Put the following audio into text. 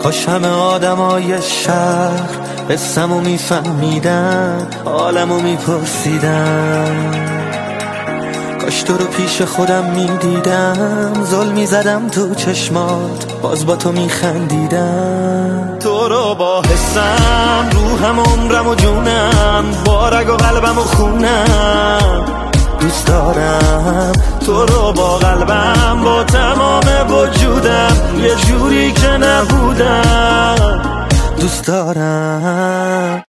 کاش همه آدمای شهر قصه‌مو میفهمیدن، حالمو میپرسیدن. کاش تو رو پیش خودم میدیدم، ظلم میزدم تو چشمات، باز با تو میخندیدم. تو رو با حسم، روحم، عمرم و جونم، با رگ و قلبم و خونم دوست دارم. تو رو با قلبم، با تمام وجودم، یه جوری که نبودم دوست دارم.